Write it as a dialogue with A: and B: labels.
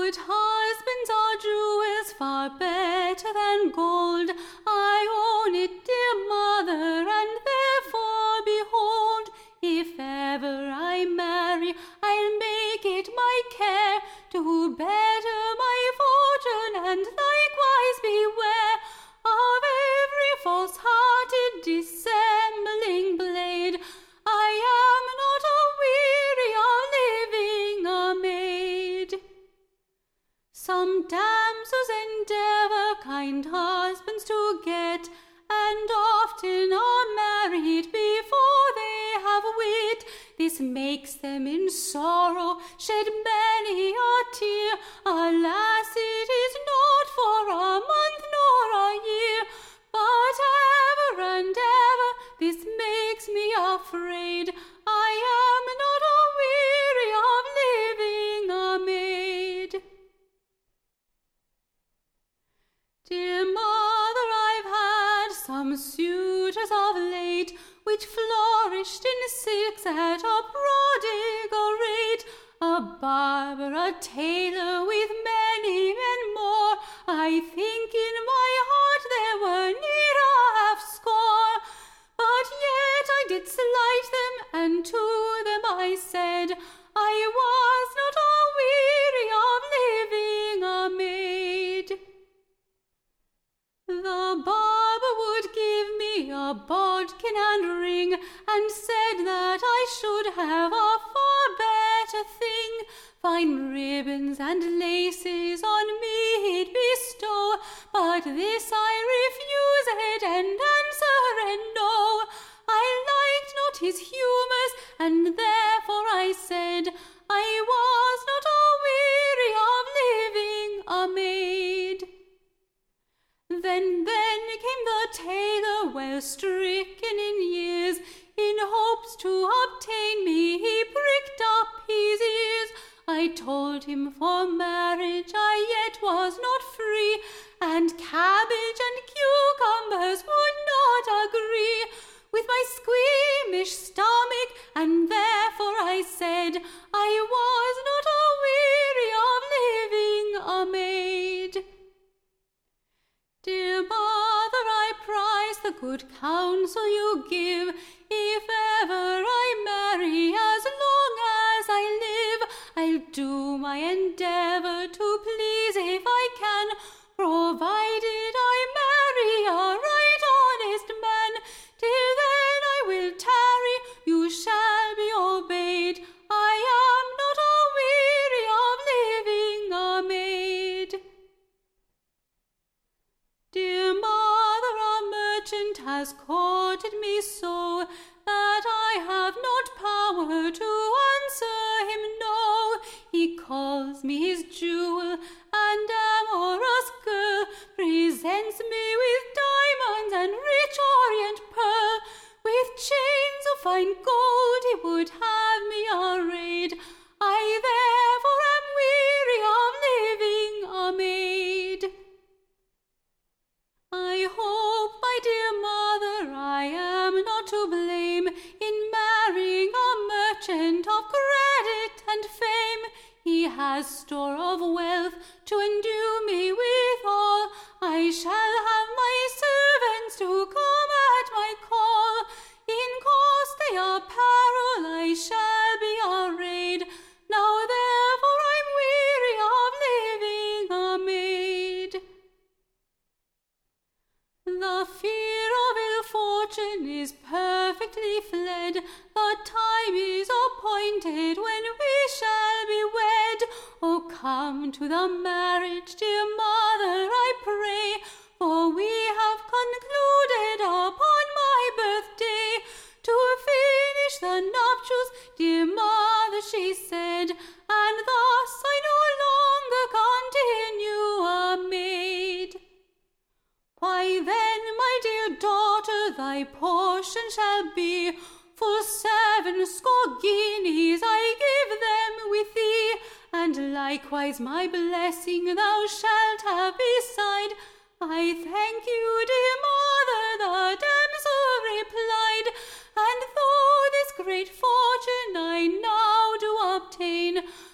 A: Good husbands are jewels far better than gold. I own it, dear mother, and therefore behold, if ever I marry, I'll make it my care to better my fortune, and likewise beware of every false-hearted dissembling blade. I am not a weary of living a maid. Some damsels endeavour kind husbands to get, and often are married before they have wit. This makes them in sorrow shed many a tear. Alas, it is not for a month nor a year, but ever and ever this makes me afraid. I am not a weary of living a maid. Dear mother, I've had some suitors of late, which flourished in silks at a prodigal rate. A barber, a tailor, with many men more. I think in my heart there were near a half-score. But yet I did slight them, and to them I said, I was not a weary of living a maid. The barber would give me a bodkin and ring, and said that I should have a far better thing. Fine ribbons and laces on me he'd bestow, but this I refused and answered no. I liked not his humours, and therefore I said, I was not a weary of living a maid. Then came the tailor, well stricken in years. In hopes to obtain me, he pricked up his ears. I told him for marriage I yet was not free, and cabbage and cucumbers would not agree with my squeamish stomach, and therefore I said, I was not a weary of living a maid. Dear mother, I prize the good counsel you give. If ever I marry, as long as I live, I'll do my endeavour to please if I can, provided I marry a right honest man. Till then I will tarry, you shall be obeyed. I am not a weary of living a maid. Dear mother, a merchant has courted me so, that I have not power to answer him no. He calls me his jewel, and amorous girl, presents me with diamonds and rich orient pearl. With chains of fine gold he would have me arrayed. I therefore am weary of living a maid. I hope, my dear mother, I am not to blame in marrying a merchant of credit and fame. He has store of wealth to endue me withal. I shall have my servants to come at my call. In costly apparel I shall be arrayed. Now therefore I'm weary of living a maid. The fear of ill fortune is perfectly fled. The time is appointed when we shall be wed. Oh, come to the marriage, dear mother, I pray, for we have concluded upon my birthday to finish the nuptials, dear mother, she said, and thus I no longer continue a maid. Why then, my dear daughter, thy portion shall be full 70 guineas I give them with thee, and likewise my blessing thou shalt have beside. I thank you, dear mother, the damsel replied, and though this great fortune I now do obtain,